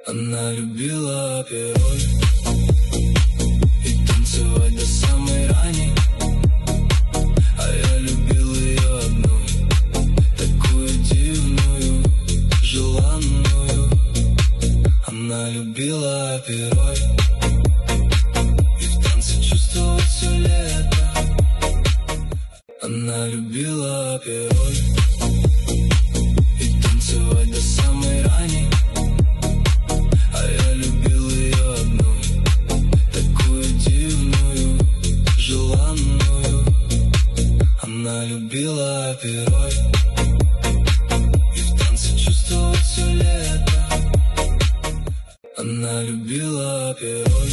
Она любила пирог и танцевать до самой рани, а я любил ее одну, такую дивную, желанную. Она любила пирог и в танце чувствовать все лето. Она любила пирог и танцевать до самой рани, а я любил ее одну, такую дивную, желанную. Она любила пирог и в танце чувствовать все лето. Она любила пирог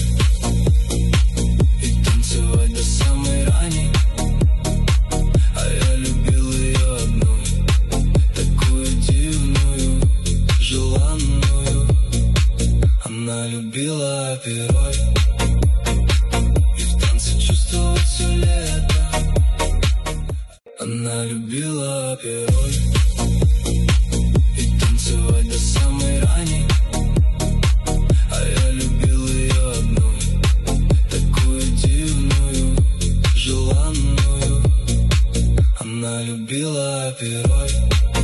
и танцевать до самой рани, а я любил ее одну, такую дивную, желанную. Она любила пирог и в танце чувствовать все лето. Она любила пирог и танцевать до самой рани, а я любил ее одну, такую дивную, желанную. Она любила пирог.